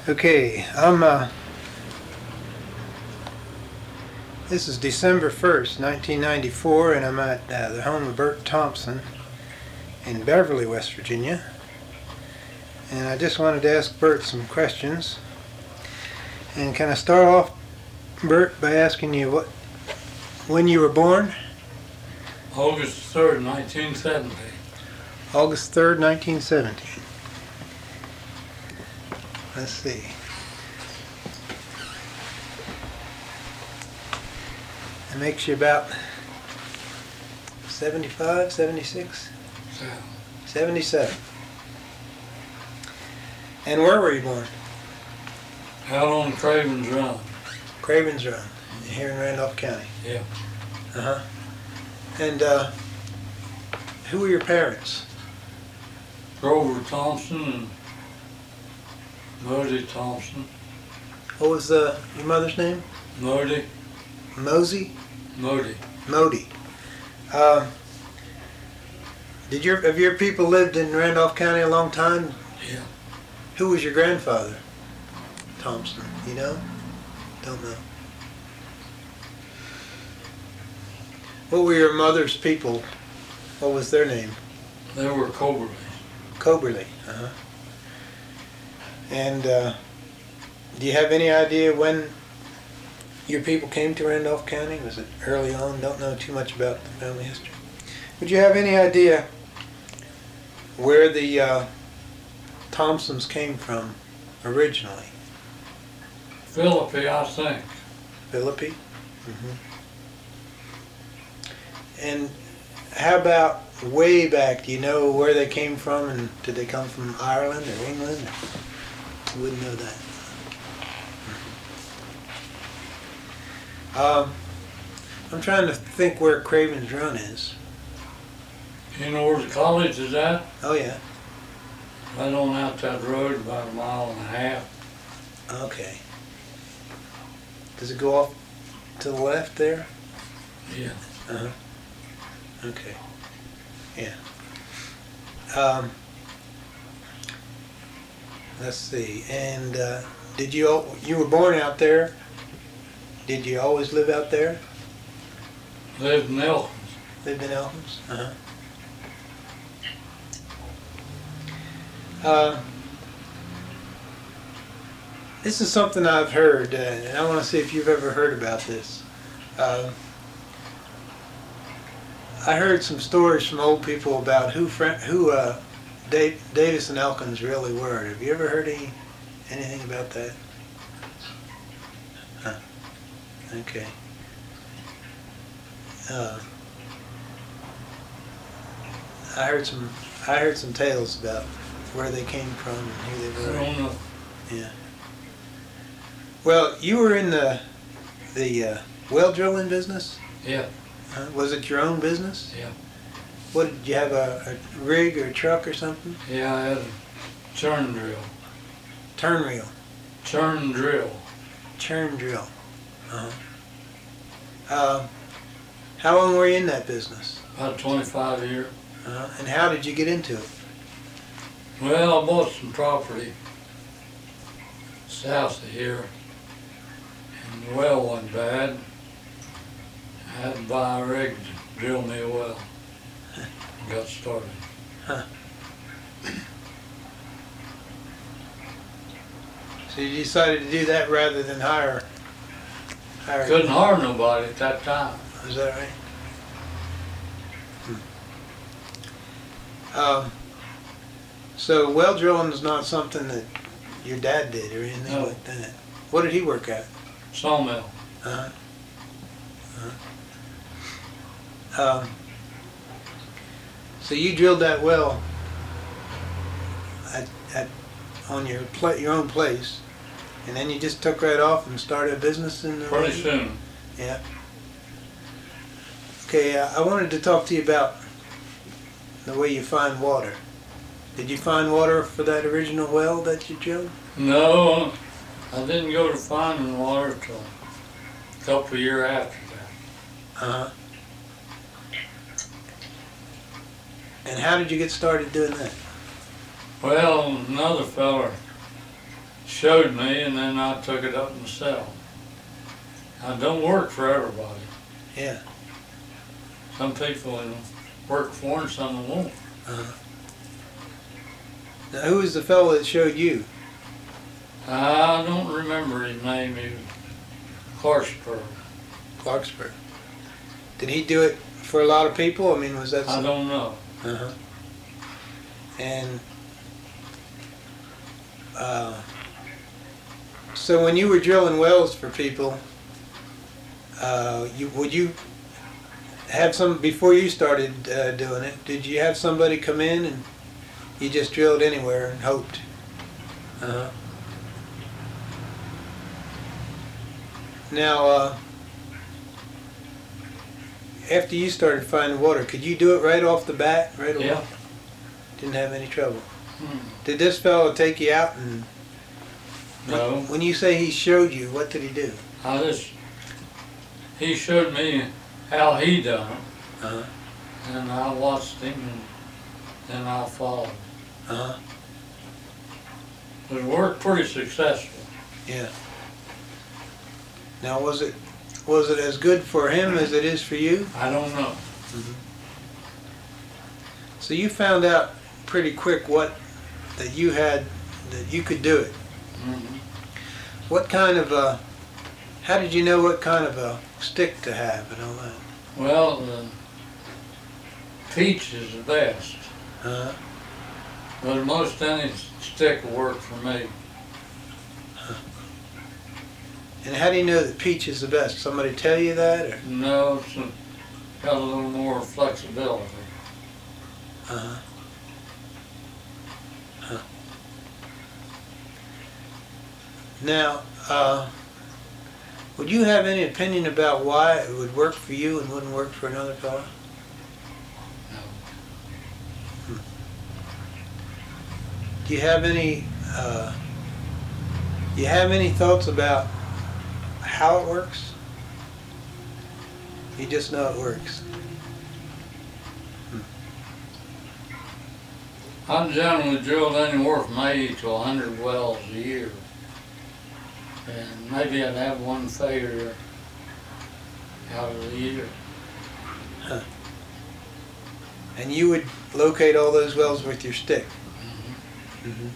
Okay, this is December 1st, 1994, and I'm at the home of Bert Thompson in Beverly, West Virginia. And I just wanted to ask Bert some questions. And can I start off, Bert, by asking you when you were born? August 3rd, 1970. August 3rd, 1970. Let's see. It makes you about 75, 76? 77. And where were you born? Out on Craven's Run. Craven's Run, here in Randolph County. Yeah. Uh-huh. And who were your parents? Grover Thompson and Mosey Thompson. What was your mother's name? Modi. Mosey? Modi. Modi. Have your people lived in Randolph County a long time? Yeah. Who was your grandfather? Thompson. You know? Don't know. What were your mother's people? What was their name? They were Coberly. Coberly. Uh-huh. And do you have any idea when your people came to Randolph County? Was it early on? Don't know too much about the family history. Would you have any idea where the Thompsons came from originally? Philippi, I think. Philippi? Mm-hmm. And how about way back? Do you know where they came from? And did they come from Ireland or England? You wouldn't know that. I'm trying to think where Craven's Run is. You know where the college is at? Oh, yeah. Right on out that road, about a mile and a half. Okay. Does it go off to the left there? Yeah. Uh-huh. Okay. Yeah. Let's see. And you were born out there? Did you always live out there? Lived in Elkins. Lived in Elkins? Uh-huh. This is something I've heard, and I want to see if you've ever heard about this. I heard some stories from old people about who Davis and Elkins really were. Have you ever heard anything about that? Huh. Okay. I heard some tales about where they came from and who they were. I don't know. Yeah. Well, you were in the well drilling business? Yeah. Was it your own business? Yeah. What, did you have a rig or a truck or something? Yeah, I had a churn drill. Turn reel. Churn drill. Churn drill. Uh-huh. How long were you in that business? About 25 years. And how did you get into it? Well, I bought some property south of here, and the well wasn't bad. I had to buy a rig to drill me a well. Got started. Huh. So you decided to do that rather than hire. Couldn't hire nobody at that time. Is that right? So well drilling is not something that your dad did or anything like that. What did he work at? Sawmill. Uh-huh. So you drilled that well on your own place, and then you just took right off and started a business in the Pretty soon. Yeah. Okay, I wanted to talk to you about the way you find water. Did you find water for that original well that you drilled? No, I didn't go to finding water till a couple of years after that. Uh-huh. And how did you get started doing that? Well, another feller showed me, and then I took it up myself. It don't work for everybody. Yeah. Some people will work for and some won't. Uh-huh. Now, who was the fellow that showed you? I don't remember his name. He was Clarksburg. Clarksburg. Did he do it for a lot of people? I mean, was that? I don't know. Uh-huh. And so when you were drilling wells for people, would you have some, before you started doing it, did you have somebody come in and you just drilled anywhere and hoped? Uh-huh. Now, after you started finding water, could you do it right off the bat, right away? Yeah. Didn't have any trouble. Hmm. Did this fellow take you out and? No. When you say he showed you, what did he do? He showed me how he done it, Uh-huh. and I watched him, and then I followed. Uh-huh. It worked pretty successful. Yeah. Now, was it as good for him as it is for you? I don't know. Mm-hmm. So you found out pretty quick that you could do it. Mm-hmm. What kind of how did you know what kind of a stick to have and all that? Well, the peach is the best, Uh-huh. but most any stick will work for me. And how do you know that peach is the best? Somebody tell you that, or? No, it's got a little more flexibility. Uh-huh. Huh. Now, would you have any opinion about why it would work for you and wouldn't work for another fellow? No. Do you have any thoughts about how it works? You just know it works. I generally drilled anywhere from 80 to 100 wells a year. And maybe I'd have one failure out of the year. Huh. And you would locate all those wells with your stick? Mm-hmm. Mm-hmm.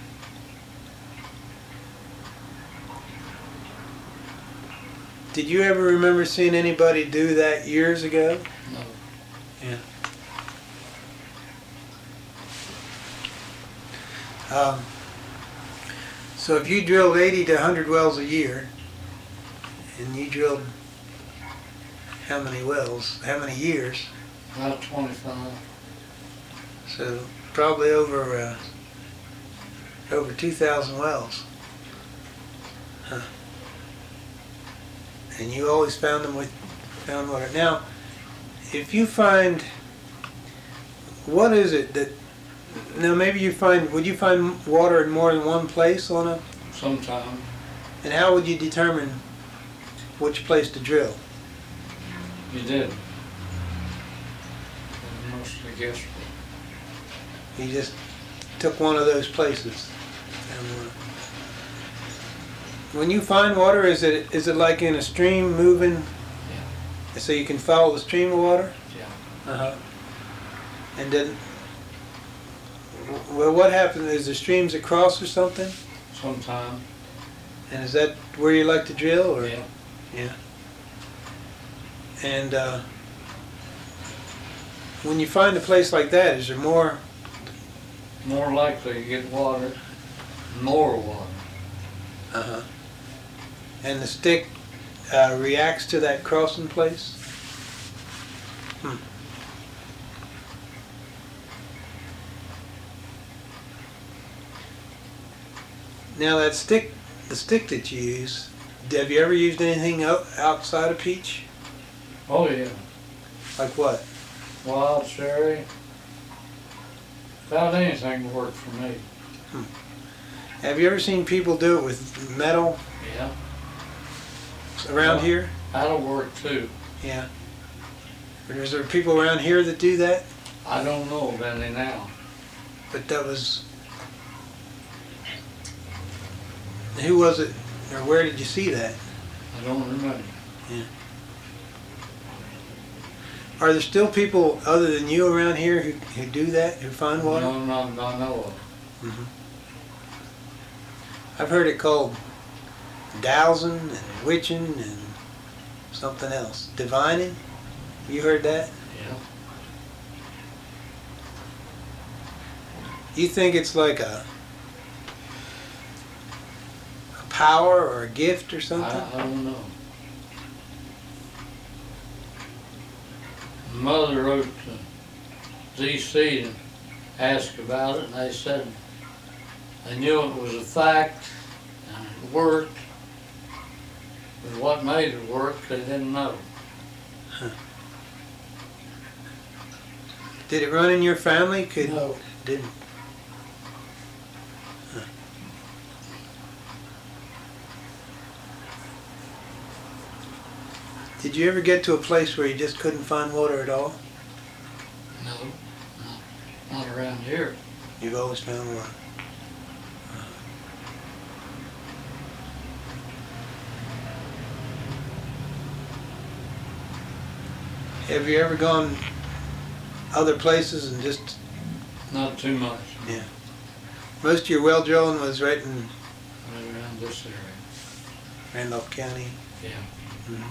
Did you ever remember seeing anybody do that years ago? No. Yeah. So if you drilled 80 to 100 wells a year, and you drilled how many wells, how many years? About 25. So probably over 2,000 wells. Huh. And you always found them with found water. Now, if you find, what is it that? Now maybe would you find water in more than one place on a? Sometime. And how would you determine which place to drill? You did. Mostly guesswork. You just took one of those places. And, when you find water, is it like in a stream moving? Yeah. So you can follow the stream of water? Yeah. Uh-huh. And then, well, what happens? Is the streams across or something? Sometime. And is that where you like to drill? Or? Yeah. Yeah. And when you find a place like that, is there more? More likely to get water, more water. Uh-huh. And the stick reacts to that crossing place? Hmm. Now that stick, the stick that you use, have you ever used anything outside of peach? Oh yeah. Like what? Wild cherry. About anything worked for me. Have you ever seen people do it with metal Yeah. around here? That'll work too. Yeah. Or is there people around here that do that? I don't know of any now. But that was Who was it, or where did you see that? I don't remember. Are there still people other than you around here who do that, who find water? No, not know of. Hmm. I've heard it called dowsing and witching and something else. Divining? You heard that? Yeah. You think it's like a power or a gift or something? I don't know. Mother wrote to ZC and asked about it, and they said they knew it was a fact and it worked, but what made it work they didn't know. Did it run in your family? No. Didn't. Huh. Did you ever get to a place where you just couldn't find water at all? No, not around here. You've always found water. Have you ever gone other places and just... Not too much. Yeah. Most of your well drilling was right in Right around this area. Randolph County. Yeah. Mhm.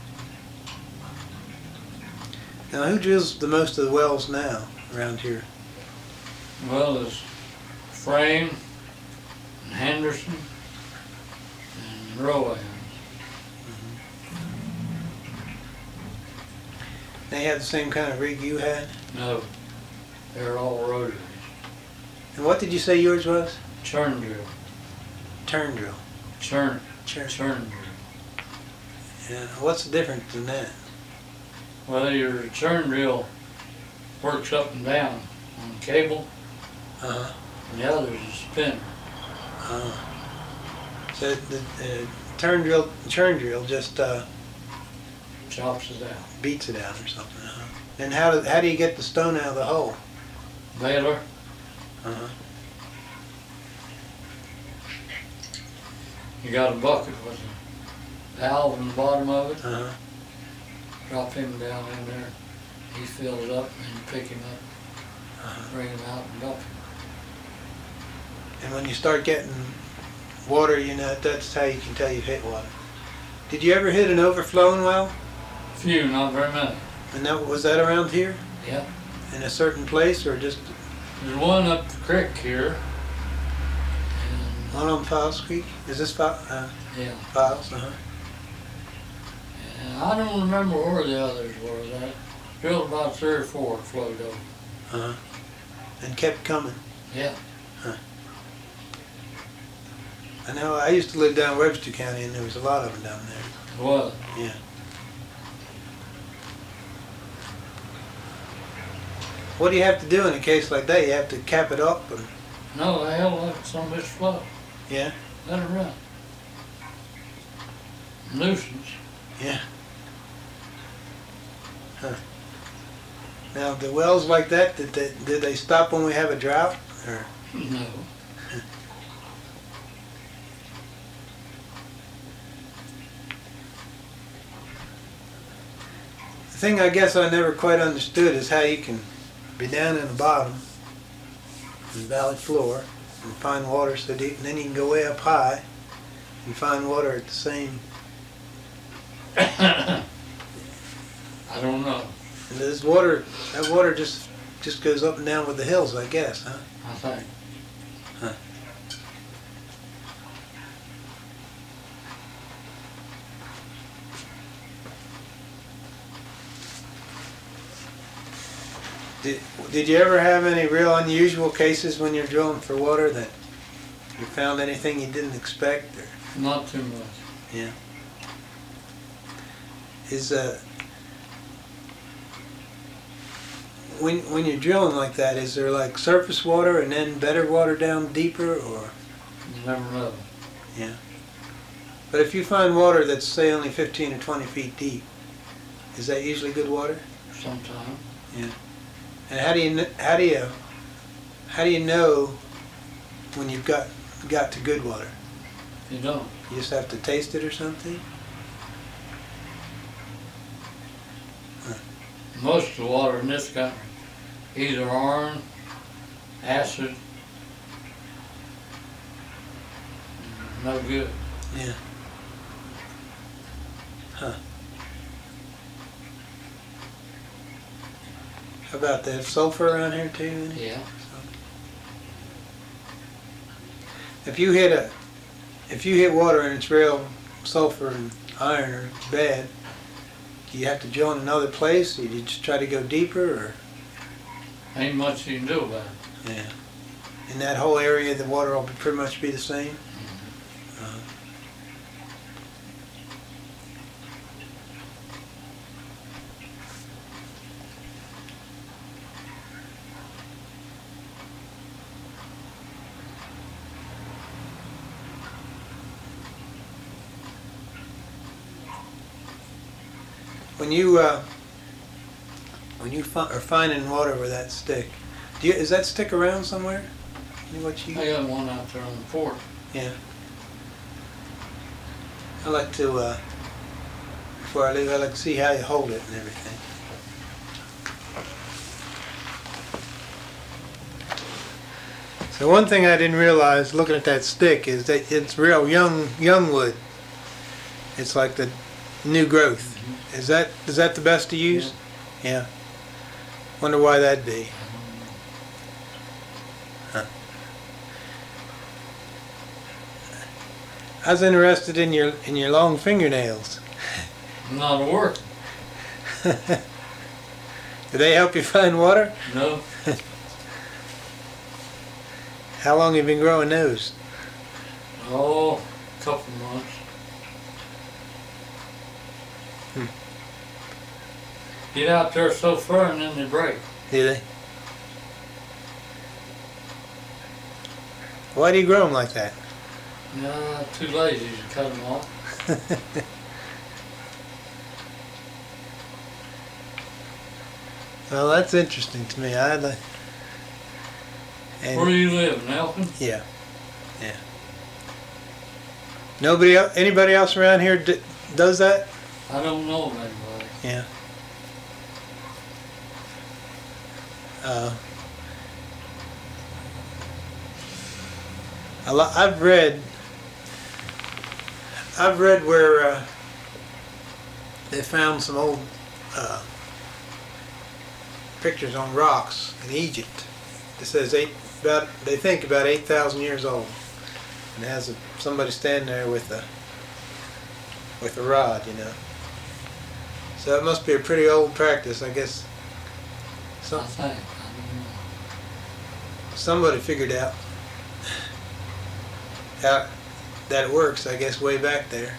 Now, who drills the most of the wells now around here? Well, there's Frame and Henderson and Rowan. They had the same kind of rig you had? No, they're all rotaries. And what did you say yours was? Churn drill. Turn drill. Churn Churn. drill. Yeah. What's the difference in that? Well, your churn drill works up and down on the cable, Uh-huh. and the other's a spinner. So the churn drill just Chops it out. beats it out or something. Uh-huh. And how do you get the stone out of the hole? Baler, Uh-huh. you got a bucket with a valve in the bottom of it. Uh-huh. Drop him down in there. He fills up, and you pick him up, Uh-huh. bring him out, and dump him. And when you start getting water, you know, that's how you can tell you've hit water. Did you ever hit an overflowing well? Few, not very many. And was that around here? Yeah. In a certain place or just There's one up the creek here. And, one on Files Creek? Is this yeah. Files? Uh-huh. And I don't remember where the others were. That drilled about 3 or 4 flowed over. Uh-huh. And kept coming. Yeah. I know I used to live down Webster County and there was a lot of them down there. It was. Yeah. What do you have to do in a case like that? You have to cap it up and... No, the hell let some of this flow. Yeah? Let it run. Nuisance. Yeah. Huh. Now, the wells like that, did they stop when we have a drought? Or? No. The thing I guess I never quite understood is how you can be down in the bottom, in the valley floor, and find water so deep, and then you can go way up high and find water at the same... I don't know. And that water just goes up and down with the hills, I guess, huh? I think. Huh. Did you ever have any real unusual cases when you're drilling for water that you found anything you didn't expect? Or? Not too much. Yeah. When you're drilling like that, is there like surface water and then better water down deeper, or? You never know. Yeah. But if you find water that's say only 15 or 20 feet deep, is that usually good water? Sometime. Yeah. And how do you know when you've got to good water? You don't. You just have to taste it or something? Most of the water in this country, either iron, acid, no good. Yeah. Huh. How about that sulfur around here too? Yeah. If you hit water and it's real sulfur and iron are bad, do you have to drill in another place? Or you just try to go deeper, or? Ain't much you can do about it. Yeah. In that whole area, the water will pretty much be the same? When you are finding water with that stick, is that stick around somewhere? What you? I got one out there on the porch. Yeah. I like to before I leave, I like to see how you hold it and everything. So one thing I didn't realize looking at that stick is that it's real young wood. It's like the new growth. Is that the best to use? Yeah. Wonder why that'd be. Huh. I was interested in your long fingernails. Not a work. Do they help you find water? No. How long have you been growing those? Oh, a couple months. Get out there so far and then they break. Do they? Why do you grow them like that? No, too lazy to cut them off. Well, that's interesting to me. I'd like. Where do you live, Nelson? Yeah, yeah. Anybody else around here does that? I don't know of anybody. Yeah. I've read where they found some old pictures on rocks in Egypt. It says they think about 8,000 years old, and it has somebody standing there with a rod, you know. So it must be a pretty old practice, I guess. I think. I don't know. Somebody figured out how that it works, I guess, way back there.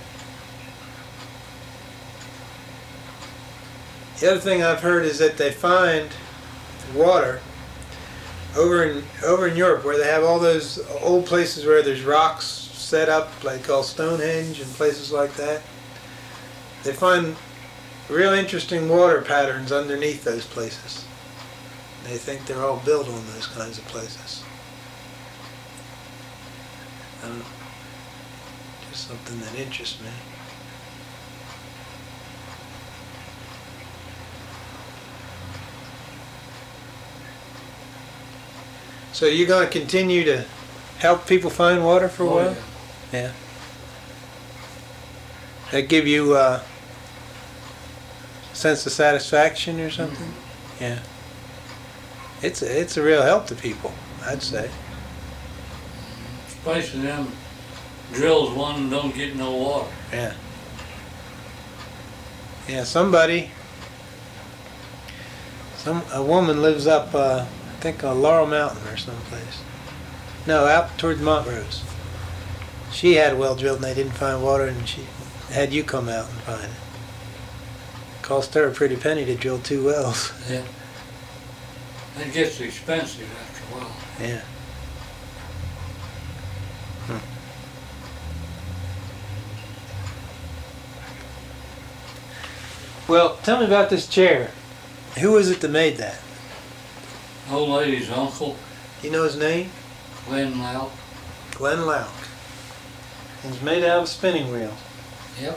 The other thing I've heard is that they find water over in Europe, where they have all those old places where there's rocks set up, like called Stonehenge and places like that. They find real interesting water patterns underneath those places. They think they're all built on those kinds of places. I don't know. Just something that interests me. So you're going to continue to help people find water for a while? Yeah. That give you a sense of satisfaction or something? Mm-hmm. Yeah. It's a real help to people, I'd say. Especially them drills one and don't get no water. Yeah. Yeah, a woman lives up, I think on Laurel Mountain or someplace. No, out toward Montrose. She had a well drilled and they didn't find water, and she had you come out and find it. Cost her a pretty penny to drill 2 wells. Yeah. It gets expensive after a while. Yeah. Well, tell me about this chair. Who was it that made that? Old lady's uncle, You know his name? Glenn Lauk. Glenn Lauk. It's made out of a spinning wheel. Yep.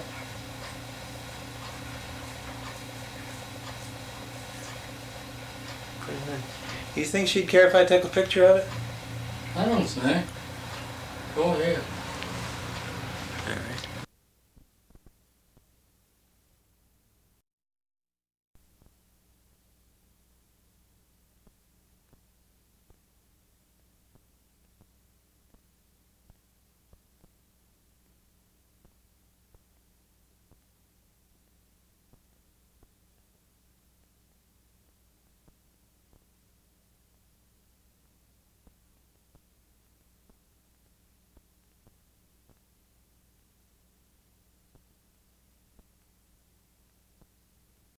Pretty nice. You think she'd care if I took a picture of it? I don't think. Go ahead.